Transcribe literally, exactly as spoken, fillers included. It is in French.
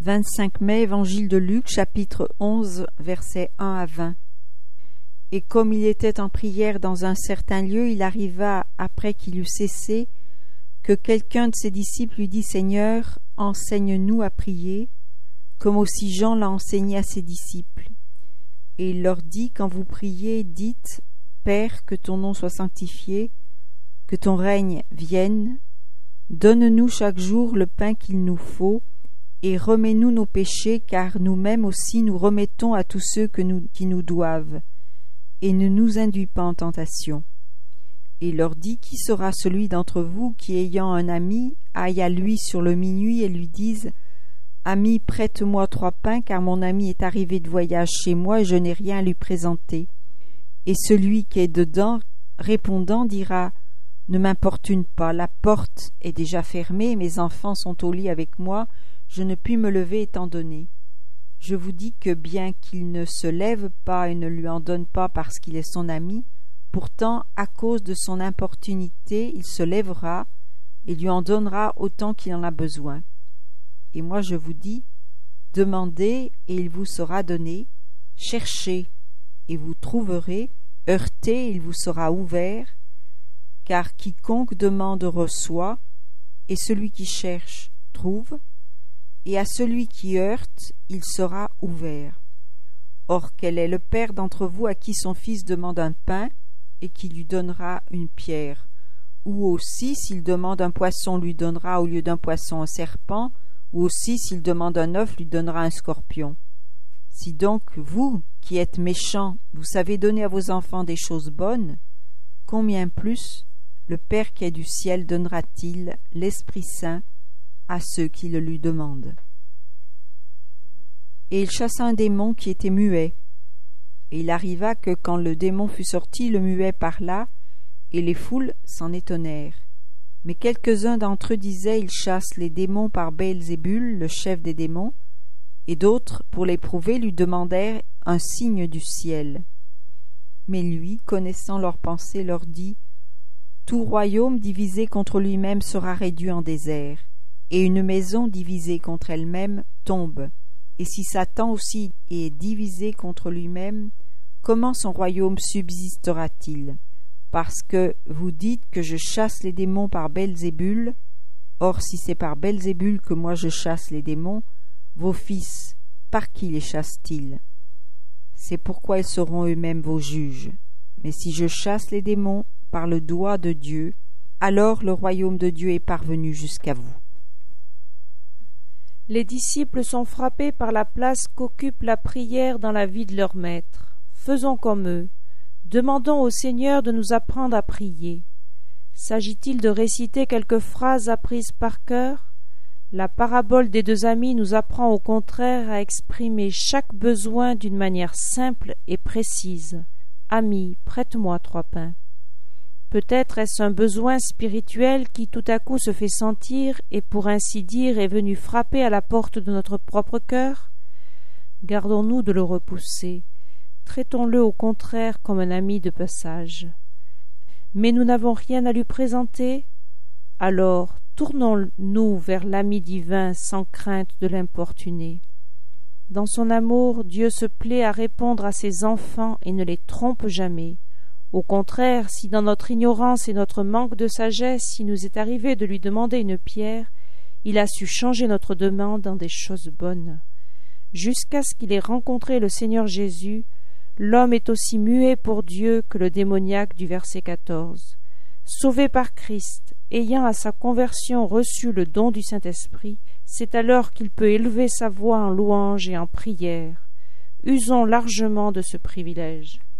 vingt-cinq mai, Évangile de Luc, chapitre onze, versets un à vingt. Et comme il était en prière dans un certain lieu, il arriva, après qu'il eut cessé, que quelqu'un de ses disciples lui dit « Seigneur, enseigne-nous à prier, comme aussi Jean l'a enseigné à ses disciples. » Et il leur dit « Quand vous priez, dites « Père, que ton nom soit sanctifié, que ton règne vienne, donne-nous chaque jour le pain qu'il nous faut, et remets-nous nos péchés, car nous-mêmes aussi nous remettons à tous ceux que nous, qui nous doivent, et ne nous induis pas en tentation. » Et il leur dit « Qui sera celui d'entre vous qui, ayant un ami, aille à lui sur le minuit et lui dise « Ami, prête-moi trois pains, car mon ami est arrivé de voyage chez moi et je n'ai rien à lui présenter. » Et celui qui est dedans, répondant, dira « Ne m'importune pas, la porte est déjà fermée, mes enfants sont au lit avec moi, je ne puis me lever étant donné. Je vous dis que bien qu'il ne se lève pas et ne lui en donne pas parce qu'il est son ami, pourtant, à cause de son importunité, il se lèvera et lui en donnera autant qu'il en a besoin. Et moi je vous dis, demandez et il vous sera donné, cherchez et vous trouverez, heurtez et il vous sera ouvert, car quiconque demande reçoit, et celui qui cherche trouve, et à celui qui heurte, il sera ouvert. Or, quel est le père d'entre vous à qui son fils demande un pain, et qui lui donnera une pierre? Ou aussi, s'il demande un poisson, lui donnera au lieu d'un poisson un serpent, ou aussi, s'il demande un œuf, lui donnera un scorpion. Si donc, vous, qui êtes méchants, vous savez donner à vos enfants des choses bonnes, combien plus le Père qui est du ciel donnera-t-il l'Esprit Saint à ceux qui le lui demandent. Et il chassa un démon qui était muet. Et il arriva que, quand le démon fut sorti, le muet parla, et les foules s'en étonnèrent. Mais quelques-uns d'entre eux disaient « Il chasse les démons par Béelzébul, le chef des démons », et d'autres, pour l'éprouver, lui demandèrent un signe du ciel. Mais lui, connaissant leurs pensées, leur dit « Tout royaume divisé contre lui-même sera réduit en désert, et une maison divisée contre elle-même tombe. Et si Satan aussi est divisé contre lui-même, comment son royaume subsistera-t-il? Parce que vous dites que je chasse les démons par Béelzébul. Or, si c'est par Béelzébul que moi je chasse les démons, vos fils, par qui les chassent-ils? C'est pourquoi ils seront eux-mêmes vos juges. Mais si je chasse les démons par le doigt de Dieu, alors le royaume de Dieu est parvenu jusqu'à vous. » Les disciples sont frappés par la place qu'occupe la prière dans la vie de leur maître. Faisons comme eux. Demandons au Seigneur de nous apprendre à prier. S'agit-il de réciter quelques phrases apprises par cœur? La parabole des deux amis nous apprend au contraire à exprimer chaque besoin d'une manière simple et précise. « Ami, prête-moi trois pains. » Peut-être est-ce un besoin spirituel qui tout à coup se fait sentir et pour ainsi dire est venu frapper à la porte de notre propre cœur? Gardons-nous de le repousser. Traitons-le au contraire comme un ami de passage. Mais nous n'avons rien à lui présenter? Alors, tournons-nous vers l'ami divin sans crainte de l'importuner. Dans son amour, Dieu se plaît à répondre à ses enfants et ne les trompe jamais. Au contraire, si dans notre ignorance et notre manque de sagesse il nous est arrivé de lui demander une pierre, il a su changer notre demande en des choses bonnes. Jusqu'à ce qu'il ait rencontré le Seigneur Jésus, l'homme est aussi muet pour Dieu que le démoniaque du verset quatorze. Sauvé par Christ, ayant à sa conversion reçu le don du Saint-Esprit, c'est alors qu'il peut élever sa voix en louange et en prière. Usons largement de ce privilège.